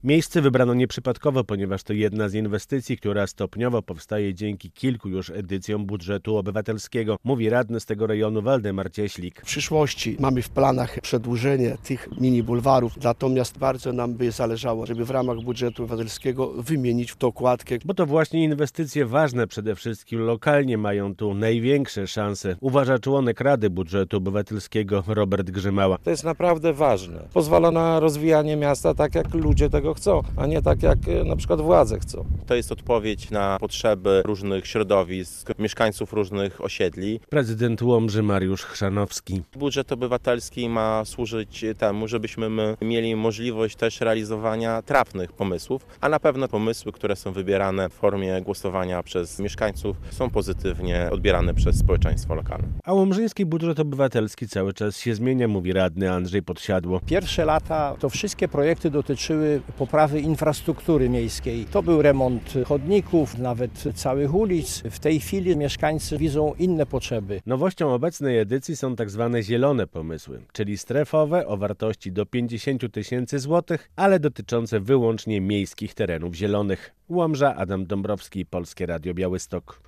Miejsce wybrano nieprzypadkowo, ponieważ to jedna z inwestycji, która stopniowo powstaje dzięki kilku już edycjom budżetu obywatelskiego, mówi radny z tego rejonu Waldemar Cieślik. W przyszłości mamy w planach przedłużenie tych mini bulwarów, natomiast bardzo nam by zależało, żeby w ramach budżetu obywatelskiego wymienić dokładkę. Bo to właśnie inwestycje ważne przede wszystkim lokalnie mają tu największe szanse, uważa członek Rady Budżetu Obywatelskiego Robert Grzymała. To jest naprawdę ważne. Pozwala na rozwijanie miasta tak, jak ludzie tego chcą, a nie tak, jak na przykład władze chcą. To jest odpowiedź na potrzeby różnych środowisk, mieszkańców różnych osiedli. Prezydent Łomży Mariusz Chrzanowski. Budżet obywatelski ma służyć temu, żebyśmy my mieli możliwość też realizowania trafnych pomysłów, a na pewno pomysły, które są wybierane w formie głosowania przez mieszkańców, są pozytywnie odbierane przez społeczeństwo lokalne. A łomżyński budżet obywatelski cały czas się zmienia, mówi radny Andrzej Podsiadło. Pierwsze lata to wszystkie projekty dotyczyły poprawy infrastruktury miejskiej. To był remont chodników, nawet całych ulic. W tej chwili mieszkańcy widzą inne potrzeby. Nowością obecnej edycji są tak zwane zielone pomysły, czyli strefowe o wartości do 50 000 złotych, ale dotyczące wyłącznie miejskich terenów zielonych. Łomża, Adam Dąbrowski, Polskie Radio Białystok.